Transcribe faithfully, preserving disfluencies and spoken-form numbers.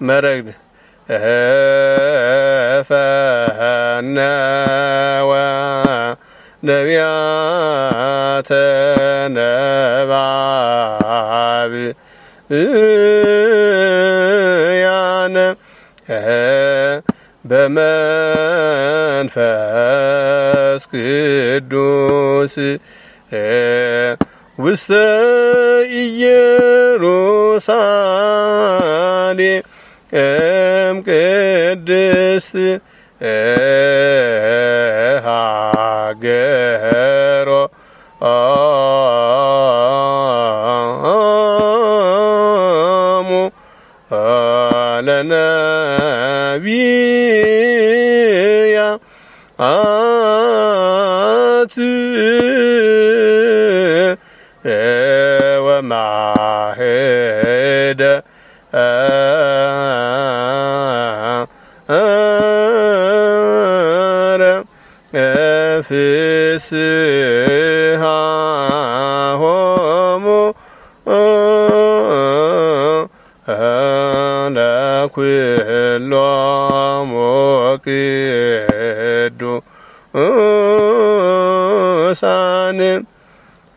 መረግድ ፈነወ ነቢያተ ነባብ ያነ በመንፈስ ቅዱስ ውስተ ኢየሩሳሌም እም ቅድስት ሀገሮ ለነቢያት ወማህደ ፍስሃ ሆሙ ለኩሎሙ ቅዱሳን